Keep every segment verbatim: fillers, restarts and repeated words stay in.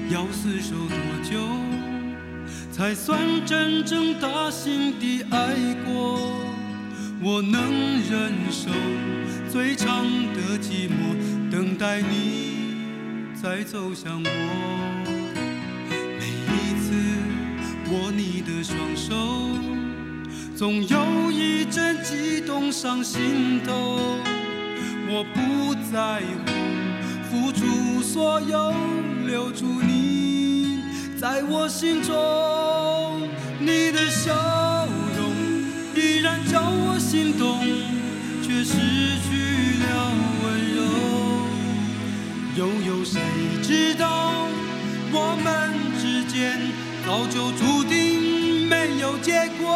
要厮守多久才算真正打心底爱过？我能忍受最长的寂寞，等待你再走向我。每一次握你的双手，总有一阵悸动上心头。我不在乎付出所有，留住你在我心中。你的笑容依然叫我心动，却失去了温柔。又有谁知道我们之间早就注定没有结果？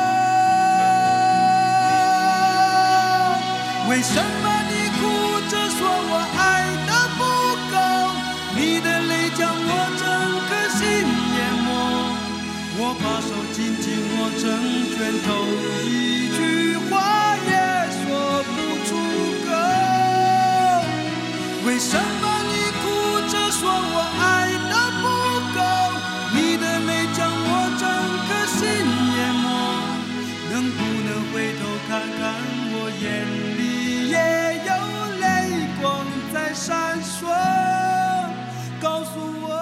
为什么你哭着说我爱的不够？你的泪将我整颗心淹没。我把手紧紧握成拳头，一句话也说不出口。为什么你哭着说我爱的不够？你的泪将我整颗心淹没。能不能回头看看我眼里也有泪光在闪烁，告诉我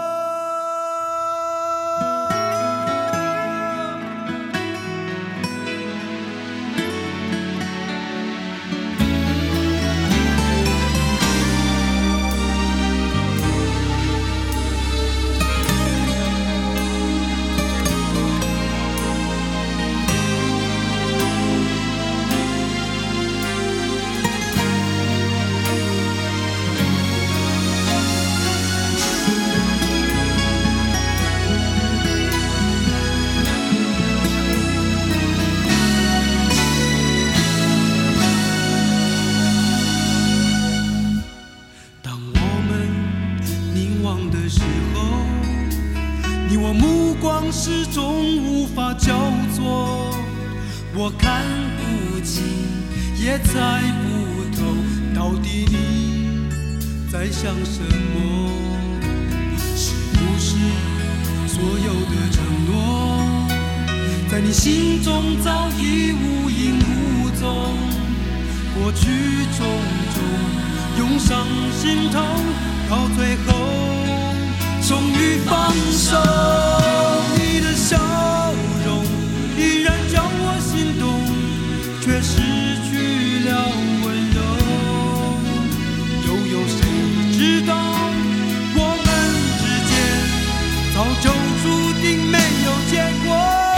始终无法交错，我看不清也猜不透，到底你在想什么？是不是所有的承诺在你心中早已无影无踪？过去种种涌上心头，到最后终于放手。你的笑容依然叫我心动，却失去了温柔。又有谁知道我们之间早就注定没有结果？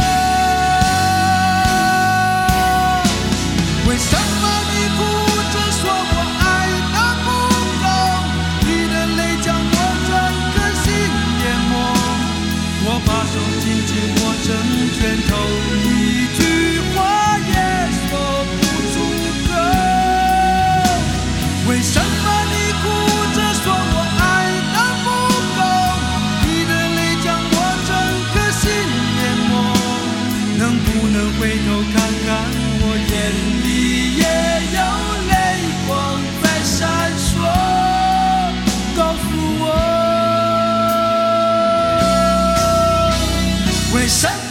为什么你哭着说我爱的不够？你的泪将我整颗心淹没。我把手紧紧握成拳头，一句话也说不出口。为什么你哭着说我爱的不够？你的泪将我整颗心淹没。能不能回头看看我眼里也有泪光在闪烁，告诉我为什么